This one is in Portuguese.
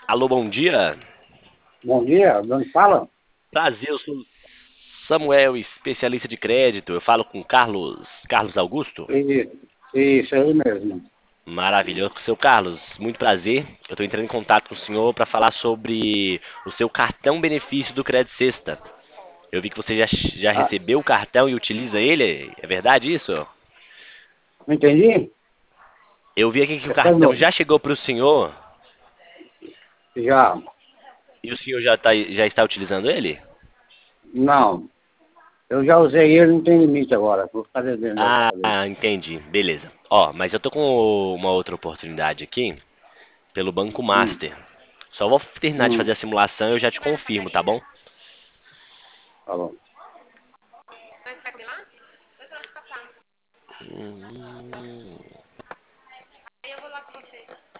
Alô, bom dia. Bom dia, de onde fala? Prazer, eu sou Samuel, especialista de crédito. Eu falo com Carlos Augusto. Isso aí mesmo. Maravilhoso. Seu Carlos, muito prazer. Eu estou entrando em contato com o senhor para falar sobre o seu cartão benefício do Crédito Sexta. Eu vi que você já Ah, recebeu o cartão e utiliza ele. É verdade isso? não entendi? Eu vi aqui que o Você faz cartão novo? já chegou para o senhor Já. e o senhor já está utilizando ele? Não. Eu já usei ele, não tem limite agora. Vou ficar devendo ele Ah, dessa vez. entendi. Beleza. Ó, mas eu tô com uma outra oportunidade aqui pelo Banco Hum, Master. Só vou terminar de fazer hum, a simulação e eu já te confirmo, tá bom? tá bom. Hum.